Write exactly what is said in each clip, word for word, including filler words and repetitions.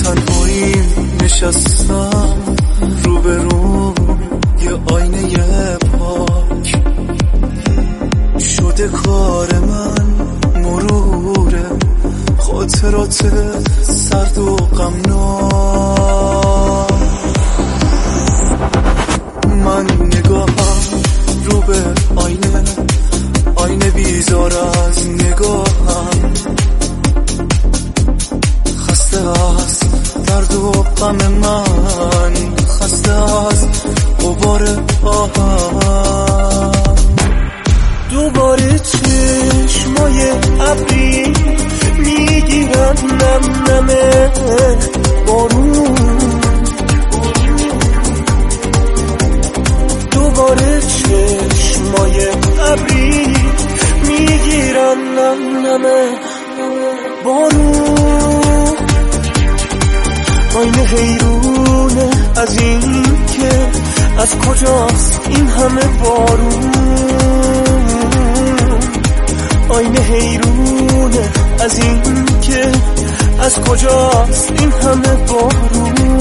تنهاییم نشستم رو به رو یه آینه پاک شده کار من مروره خاطرات سرد و غمناک. من نگاهم رو به آینه آینه بیزار از نگاهم خسته از درد و غم من خسته از غبار آهم. دوباره چشمای ابری میگیرن نم نمه بارون دوباره چشمای ابری میگیرن نم نمه بارون. آینه حیرونه از این که از کجاست این همه بارون. آینه حیرونه از این که از کجاست این همه بارون.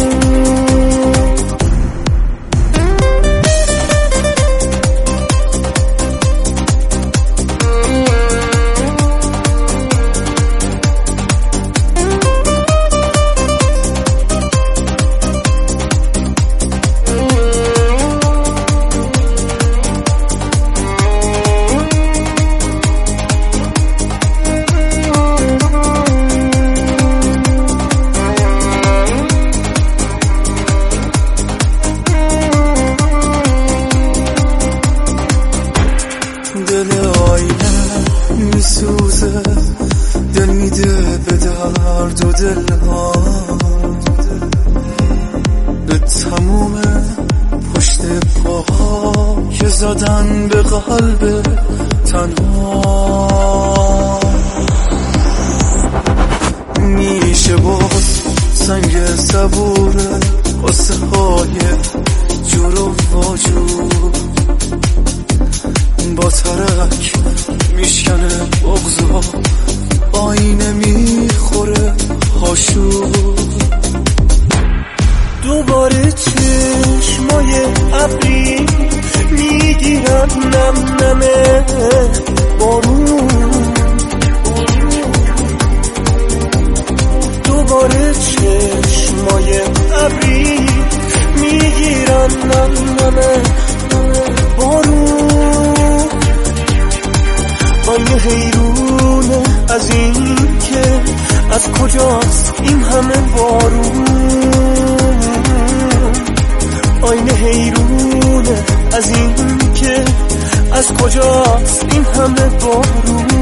دل آینه میسوزه دل میده به درد و دل ها به تموم پشت پاها که زدن به قلب تنها. میشه باز سنگ صبوره قصه های جور و واجور با ترک میشکنه بغضا آینه میخوره هاشو. دوباره چشمای ابری میگیرن نم نمه بارون دوباره چشمای ابری میگیرن نم نمه بارون. آینه حیرونه از این که از کجاست این همه بارون. آینه حیرونه از این که از کجاست این همه بارون.